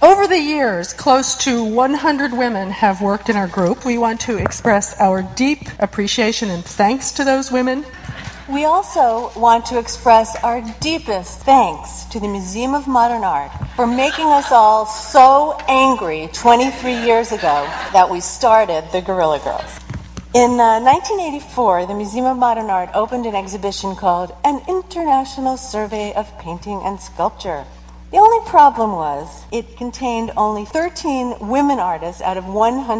Over the years, close to 100 women have worked in our group. We want to express our deep appreciation and thanks to those women. We also want to express our deepest thanks to the Museum of Modern Art for making us all so angry 23 years ago that we started the Guerrilla Girls. In 1984, the Museum of Modern Art opened an exhibition called An International Survey of Painting and Sculpture. The only problem was it contained only 13 women artists out of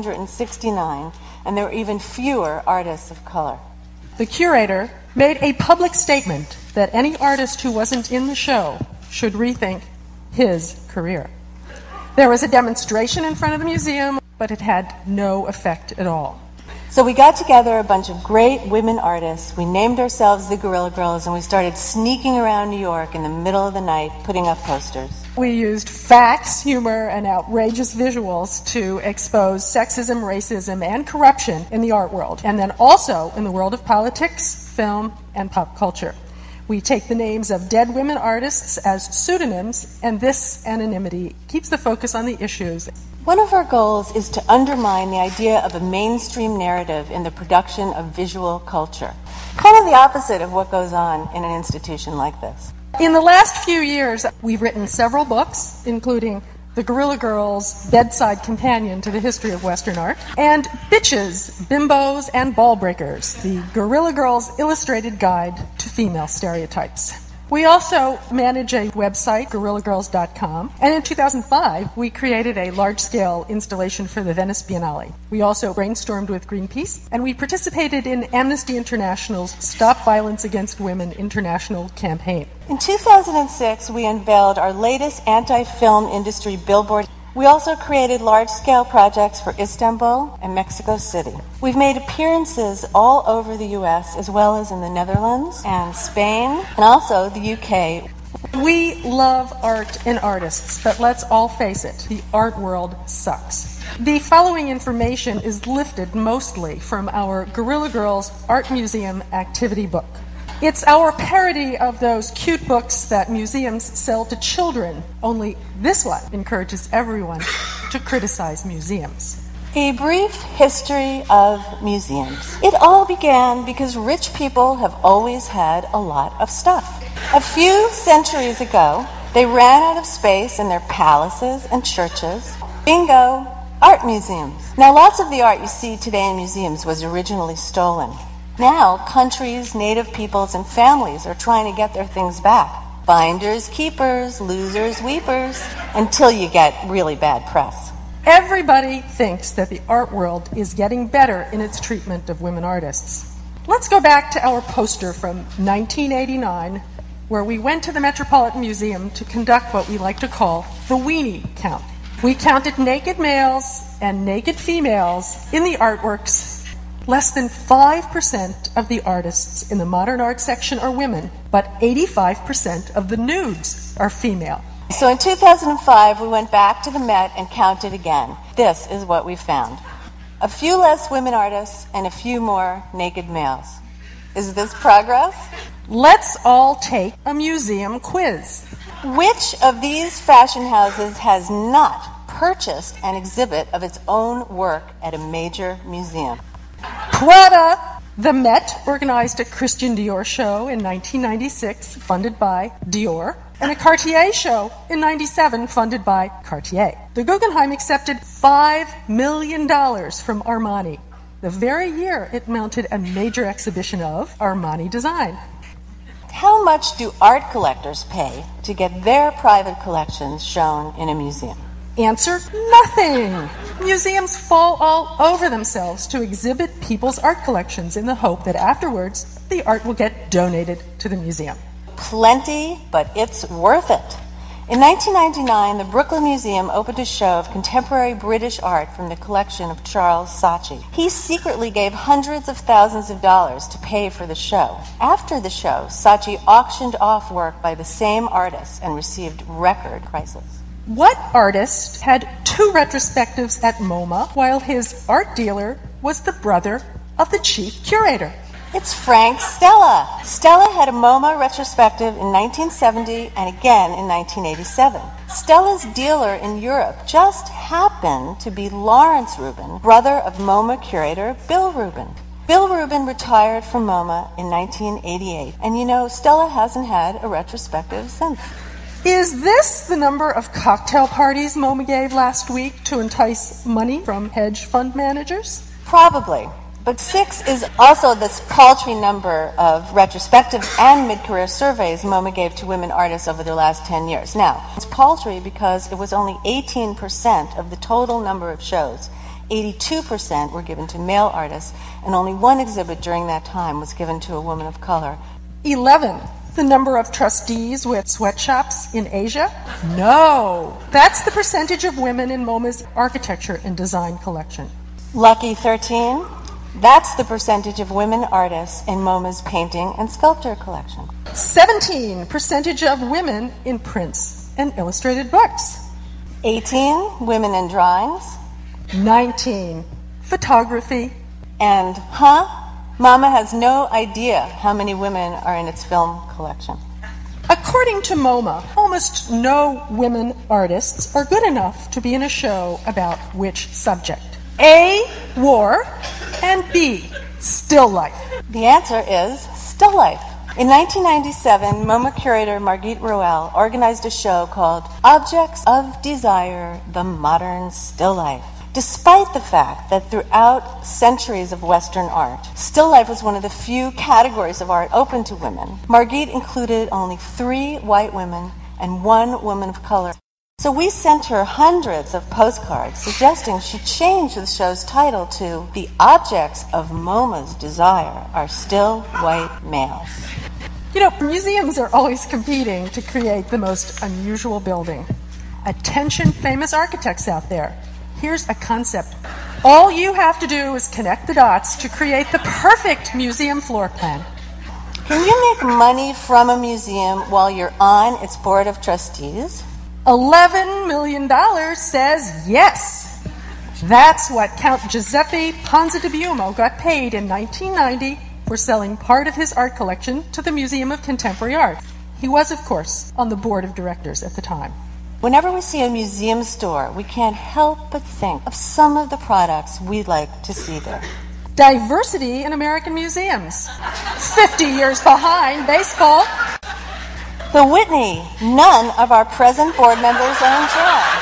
169, and there were even fewer artists of color. The curator made a public statement that any artist who wasn't in the show should rethink his career. There was a demonstration in front of the museum, but it had no effect at all. So we got together a bunch of great women artists, we named ourselves the Guerrilla Girls, and we started sneaking around New York in the middle of the night putting up posters. We used facts, humor, and outrageous visuals to expose sexism, racism, and corruption in the art world, and then also in the world of politics, film, and pop culture. We take the names of dead women artists as pseudonyms, and this anonymity keeps the focus on the issues. One of our goals is to undermine the idea of a mainstream narrative in the production of visual culture. Kind of the opposite of what goes on in an institution like this. In the last few years, we've written several books, including The Guerrilla Girls' Bedside Companion to the History of Western Art, and Bitches, Bimbos, and Ball Breakers, the Guerrilla Girls' Illustrated Guide to Female Stereotypes. We also manage a website, guerrillagirls.com, and in 2005, we created a large-scale installation for the Venice Biennale. We also brainstormed with Greenpeace, and we participated in Amnesty International's Stop Violence Against Women International campaign. In 2006, we unveiled our latest anti-film industry billboard. We also created large-scale projects for Istanbul and Mexico City. We've made appearances all over the U.S., as well as in the Netherlands and Spain, and also the U.K. We love art and artists, but let's all face it, the art world sucks. The following information is lifted mostly from our Guerrilla Girls Art Museum activity book. It's our parody of those cute books that museums sell to children, only this one encourages everyone to criticize museums. A brief history of museums. It all began because rich people have always had a lot of stuff. A few centuries ago, they ran out of space in their palaces and churches. Bingo, art museums. Now, lots of the art you see today in museums was originally stolen. Now, countries, native peoples, and families are trying to get their things back. Finders, keepers, losers, weepers, until you get really bad press. Everybody thinks that the art world is getting better in its treatment of women artists. Let's go back to our poster from 1989, where we went to the Metropolitan Museum to conduct what we like to call the weenie count. We counted naked males and naked females in the artworks. Less than 5% of the artists in the modern art section are women, but 85% of the nudes are female. So in 2005, we went back to the Met and counted again. This is what we found. A few less women artists and a few more naked males. Is this progress? Let's all take a museum quiz. Which of these fashion houses has not purchased an exhibit of its own work at a major museum? Prada! The Met organized a Christian Dior show in 1996, funded by Dior, and a Cartier show in 97, funded by Cartier. The Guggenheim accepted $5 million from Armani, the very year it mounted a major exhibition of Armani design. How much do art collectors pay to get their private collections shown in a museum? Answer: nothing. Museums fall all over themselves to exhibit people's art collections in the hope that afterwards the art will get donated to the museum. Plenty, but it's worth it. In 1999, the Brooklyn Museum opened a show of contemporary British art from the collection of Charles Saatchi. He secretly gave hundreds of thousands of dollars to pay for the show. After the show, Saatchi auctioned off work by the same artists and received record prices. What artist had 2 retrospectives at MoMA while his art dealer was the brother of the chief curator? It's Frank Stella. Stella had a MoMA retrospective in 1970 and again in 1987. Stella's dealer in Europe just happened to be Lawrence Rubin, brother of MoMA curator Bill Rubin. Bill Rubin retired from MoMA in 1988, and you know, Stella hasn't had a retrospective since. Is this the number of cocktail parties MoMA gave last week to entice money from hedge fund managers? Probably. But 6 is also this paltry number of retrospectives and mid-career surveys MoMA gave to women artists over the last 10 years. Now, it's paltry because it was only 18% of the total number of shows. 82% were given to male artists, and only one exhibit during that time was given to a woman of color. 11. The number of trustees with sweatshops in Asia? No. That's the percentage of women in MoMA's architecture and design collection. Lucky 13. That's the percentage of women artists in MoMA's painting and sculpture collection. 17. Percentage of women in prints and illustrated books. 18. Women in drawings. 19. Photography. And, Mama has no idea how many women are in its film collection. According to MoMA, almost no women artists are good enough to be in a show about which subject? A, war, and B, still life. The answer is still life. In 1997, MoMA curator Margit Roel organized a show called Objects of Desire, the Modern Still Life. Despite the fact that throughout centuries of Western art, still life was one of the few categories of art open to women, Margit included only 3 white women and 1 woman of color. So we sent her hundreds of postcards suggesting she change the show's title to The Objects of MoMA's Desire Are Still White Males. You know, museums are always competing to create the most unusual building. Attention famous architects out there. Here's a concept. All you have to do is connect the dots to create the perfect museum floor plan. Can you make money from a museum while you're on its board of trustees? $11 million says yes. That's what Count Giuseppe Ponza di Buomo got paid in 1990 for selling part of his art collection to the Museum of Contemporary Art. He was, of course, on the board of directors at the time. Whenever we see a museum store, we can't help but think of some of the products we'd like to see there. Diversity in American museums. 50 years behind baseball. The Whitney, none of our present board members are in charge.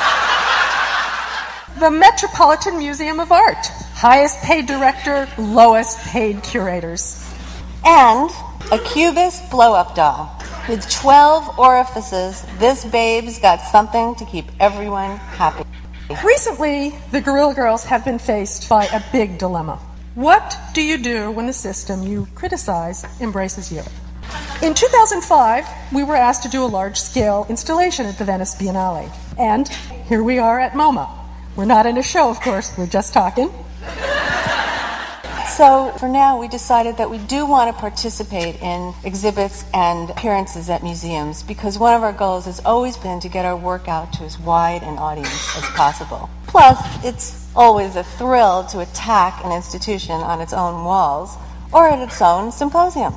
The Metropolitan Museum of Art, highest paid director, lowest paid curators. And a Cubist blow-up doll. With 12 orifices, this babe's got something to keep everyone happy. Recently, the Guerrilla Girls have been faced by a big dilemma. What do you do when the system you criticize embraces you? In 2005, we were asked to do a large-scale installation at the Venice Biennale. And here we are at MoMA. We're not in a show, of course, we're just talking. So for now, we decided that we do want to participate in exhibits and appearances at museums because one of our goals has always been to get our work out to as wide an audience as possible. Plus, it's always a thrill to attack an institution on its own walls or at its own symposium.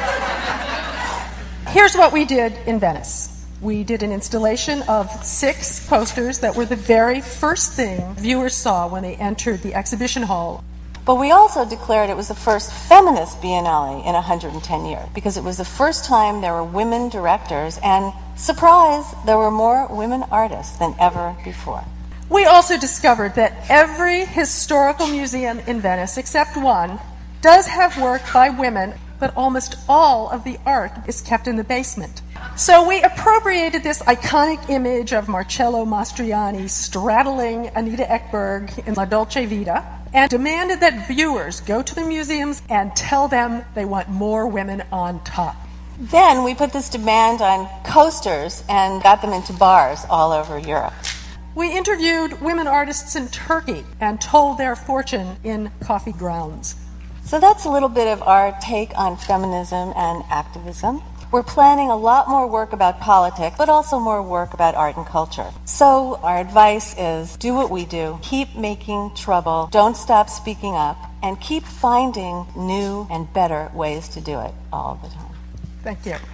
Here's what we did in Venice. We did an installation of 6 posters that were the very first thing viewers saw when they entered the exhibition hall. But we also declared it was the first feminist biennale in 110 years because it was the first time there were women directors and, surprise, there were more women artists than ever before. We also discovered that every historical museum in Venice, except one, does have work by women, but almost all of the art is kept in the basement. So we appropriated this iconic image of Marcello Mastroianni straddling Anita Ekberg in La Dolce Vita and demanded that viewers go to the museums and tell them they want more women on top. Then we put this demand on coasters and got them into bars all over Europe. We interviewed women artists in Turkey and told their fortune in coffee grounds. So that's a little bit of our take on feminism and activism. We're planning a lot more work about politics, but also more work about art and culture. So our advice is do what we do. Keep making trouble. Don't stop speaking up. And keep finding new and better ways to do it all the time. Thank you.